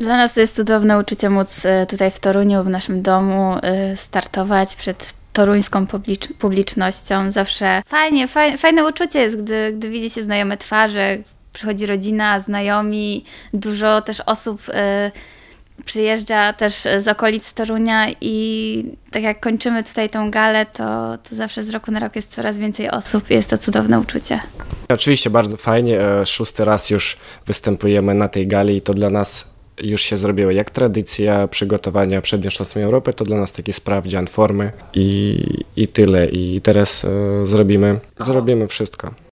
Dla nas to jest cudowne uczucie móc tutaj w Toruniu, w naszym domu startować przed toruńską publicznością. Zawsze fajne uczucie jest, gdy widzi się znajome twarze, przychodzi rodzina, znajomi, dużo też osób przyjeżdża też z okolic Torunia i tak jak kończymy tutaj tą galę, to zawsze z roku na rok jest coraz więcej osób i jest to cudowne uczucie. Oczywiście bardzo fajnie, 6. raz już występujemy na tej gali i to dla nas już się zrobiło jak tradycja przygotowania przed Mistrzostwem Europy, to dla nas taki sprawdzian formy i tyle. I teraz zrobimy wszystko.